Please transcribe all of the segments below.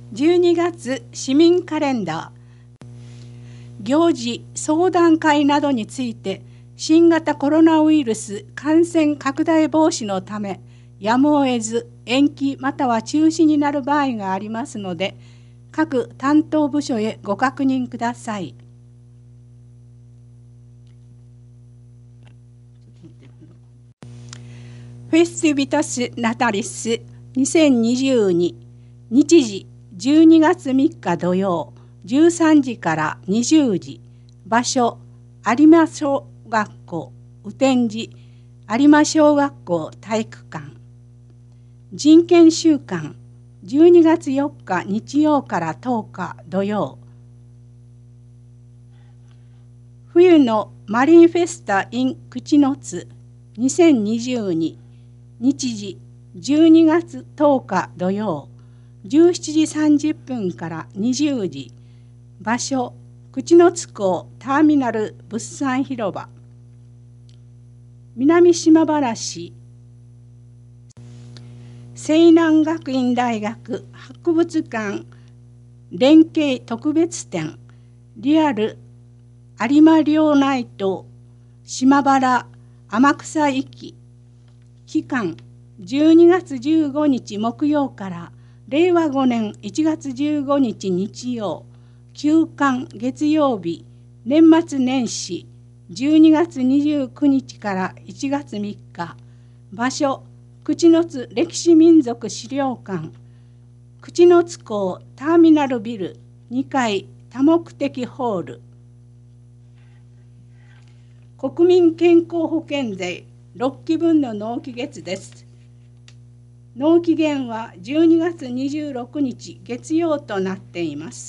12月市民カレンダー。行事相談会などについて新型コロナウイルス感染拡大防止のためやむを得ず延期または中止になる場合がありますので、各担当部署へご確認ください。フェスティビタス・ナタリス2022、日時12月3日土曜13時から20時、場所有馬小学校雨天時有馬小学校体育館。人権週間12月4日日曜から10日土曜。冬のマリンフェスタ in 口の津2022、日時12月10日土曜17時30分から20時、場所口の津港ターミナル物産広場。南島原市西南学院大学博物館連携特別展リアル有馬両内島島原天草行き。期間12月15日木曜から令和5年1月15日日曜、休館月曜日、年末年始12月29日から1月3日、場所口の津歴史民族資料館口の津港ターミナルビル2階多目的ホール。国民健康保険税6期分の納期月です。納期限は12月26日月曜となっています。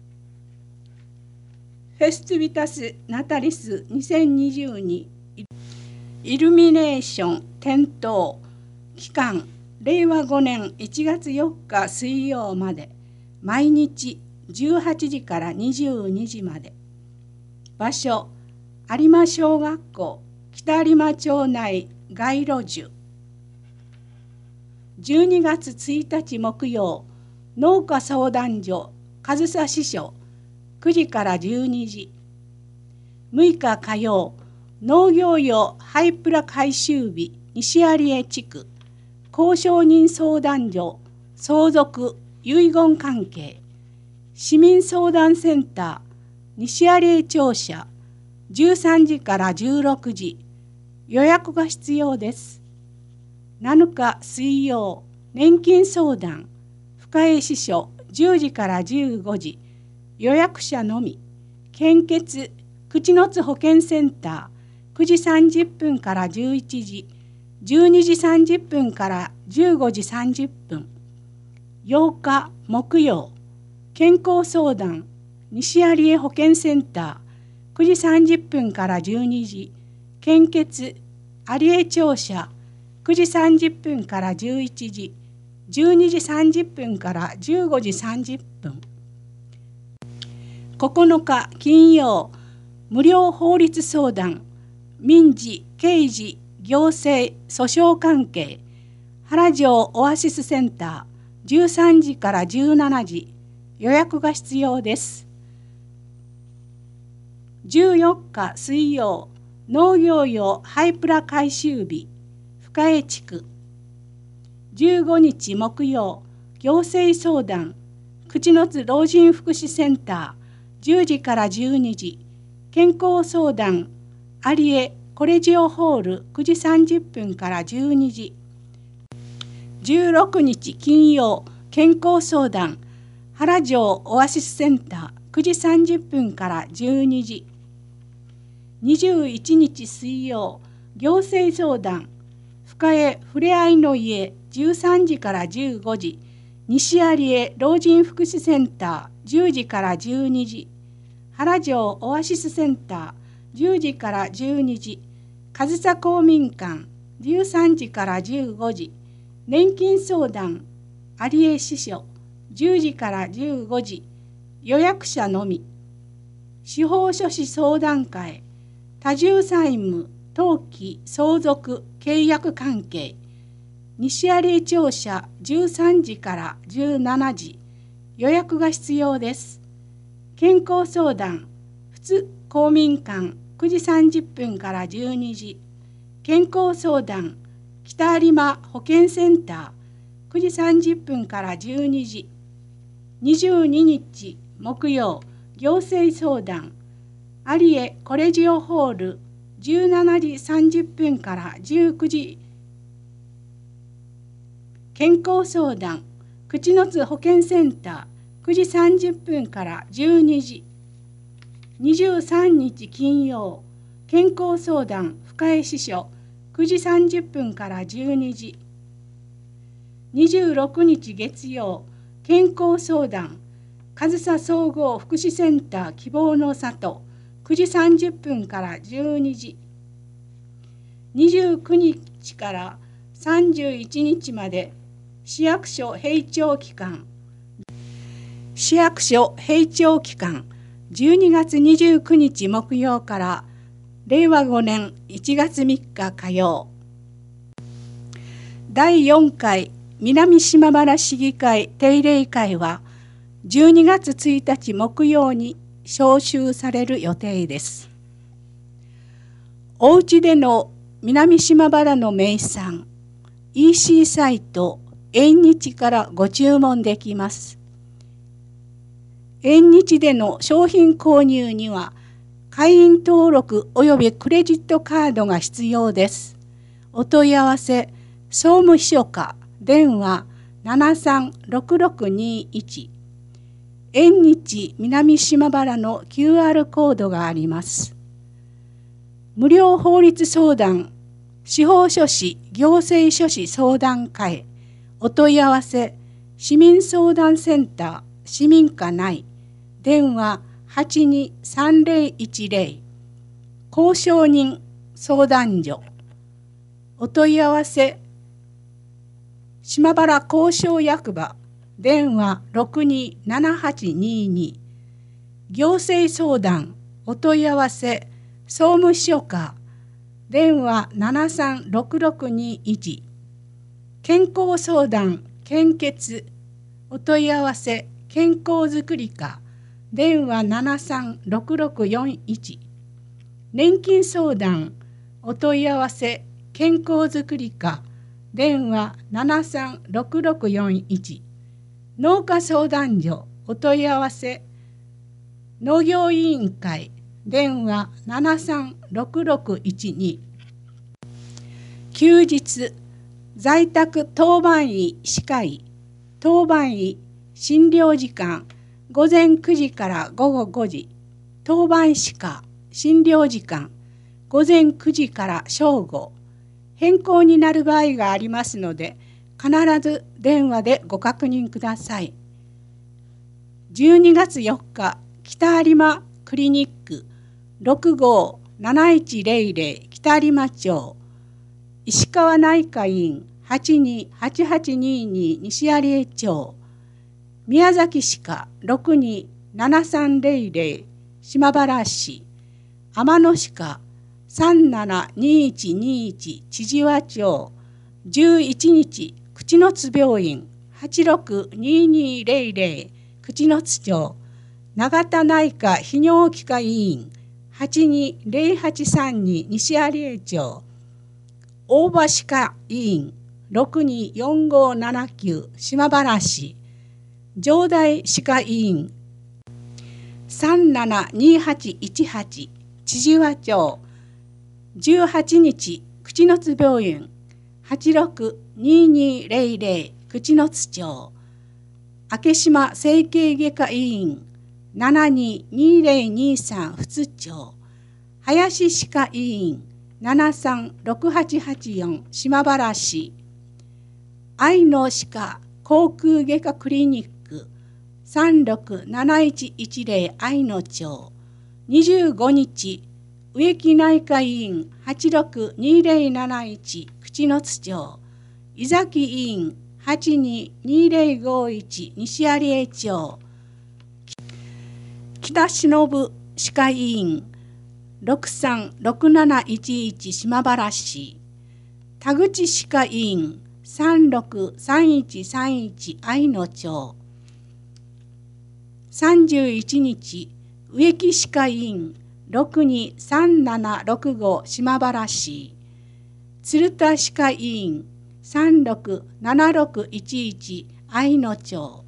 フェスティビタス・ナタリス2022イルミネーション点灯。期間令和5年1月4日水曜まで、毎日18時から22時まで。場所有馬小学校北有馬町内街路樹。12月1日木曜、農家相談所上総支所9時から12時。6日火曜、農業用ハイプラ回収日西有江地区公証人相談所相続遺言関係市民相談センター西有江庁舎13時から16時。予約が必要です。7日水曜、年金相談深江支所10時から15時。予約者のみ。献血口の津保健センター9時30分から11時、12時30分から15時30分。8日木曜、健康相談西有江保健センター9時30分から12時。献血有江庁舎9時30分から11時、12時30分から15時30分。9日金曜、無料法律相談民事・刑事・行政・訴訟関係原城オアシスセンター13時から17時。予約が必要です。14日水曜、農業用ハイプラ回収日深江地区。15日木曜、行政相談口の津老人福祉センター10時から12時。健康相談有江コレジオホール9時30分から12時。16日金曜、健康相談原城オアシスセンター9時30分から12時。21日水曜、行政相談深江ふれあいの家13時から15時。西有江老人福祉センター10時から12時。原城オアシスセンター10時から12時。上総公民館13時から15時。年金相談有江支所10時から15時。予約者のみ。司法書士相談会多重債務登記相続契約関係西有江庁舎13時から17時。 予約が必要です。健康相談、普通公民館9時30分から12時。健康相談、北有馬保健センター9時30分から12時。22日木曜、行政相談、有江コレジオホール17時30分から19時。健康相談、口の津保健センター9時30分から12時。23日金曜、健康相談深江支所9時30分から12時。26日月曜、健康相談上総総合福祉センター希望の里9時30分から12時。29日から31日まで市役所閉庁期間。市役所閉庁期間、12月29日木曜から令和5年1月3日火曜。第4回南島原市議会定例会は12月1日木曜に召集される予定です。おうちでの南島原の名産 EC サイト縁日からご注文できます。縁日での商品購入には会員登録及びクレジットカードが必要です。お問い合わせ総務秘書課電話736621。縁日南島原の QR コードがあります。無料法律相談、司法書士行政書士相談会。お問い合わせ市民相談センター市民課内電話823010。交渉人相談所。お問い合わせ島原交渉役場電話627822。行政相談お問い合わせ総務秘書課電話736621。健康相談献血お問い合わせ健康づくり課電話736641。年金相談お問い合わせ健康づくり課電話736641。農家相談所お問い合わせ農業委員会電話736612。休日在宅当番医歯科医当番医診療時間午前9時から午後5時。当番歯科診療時間午前9時から正午。変更になる場合がありますので必ず電話でご確認ください。12月4日北有馬クリニック657100北有馬町石川内科医院828822西有江町宮崎歯科627300島原市天野歯科372121千々和町11日口の津病院862200口の津町永田内科泌尿器科医院820832西有江町大場歯科医院624579島原市上大歯科医院372818千々和町18日口の津病院862200口の津町明島整形外科医院722023富津町林歯科医院736884島原市愛の歯科口腔外科クリニック367110愛の町25日植木内科医院862071口の津町井崎医院822051西有江町北忍歯科医院636711島原市田口歯科医院363131愛の町 31日植木歯科医院623765島原市、鶴田歯科医院367611愛野町。